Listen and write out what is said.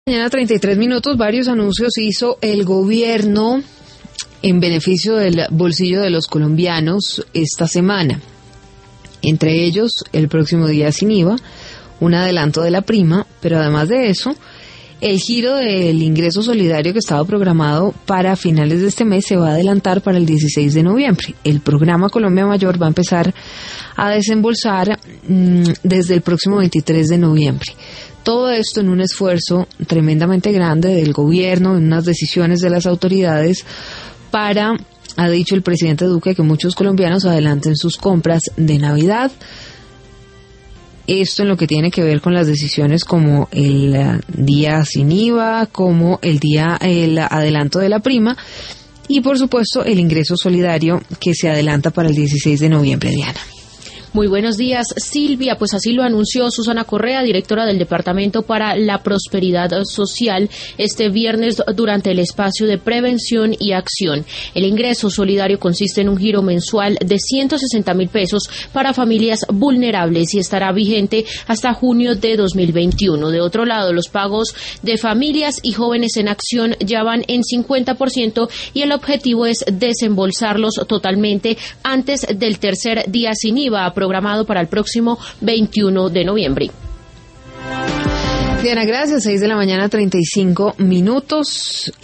Mañana 33 minutos, varios anuncios hizo el gobierno en beneficio del bolsillo de los colombianos esta semana. Entre ellos, el próximo día sin IVA, un adelanto de la prima, pero además de eso, el giro del ingreso solidario que estaba programado para finales de este mes se va a adelantar para el 16 de noviembre. El programa Colombia Mayor va a empezar a desembolsar desde el próximo 23 de noviembre. Todo esto en un esfuerzo tremendamente grande del gobierno, en unas decisiones de las autoridades para, ha dicho el presidente Duque, que muchos colombianos adelanten sus compras de Navidad. Esto en lo que tiene que ver con las decisiones como el día sin IVA, como el adelanto de la prima y por supuesto el ingreso solidario que se adelanta para el 16 de noviembre, Diana. Muy buenos días, Silvia. Pues así lo anunció Susana Correa, directora del Departamento para la Prosperidad Social, este viernes durante el espacio de prevención y acción. El ingreso solidario consiste en un giro mensual de 160.000 pesos para familias vulnerables y estará vigente hasta junio de 2021. De otro lado, los pagos de familias y jóvenes en acción ya van en 50% y el objetivo es desembolsarlos totalmente antes del tercer día sin IVA, programado para el próximo 21 de noviembre. Diana, gracias. 6 de la mañana, 35 minutos.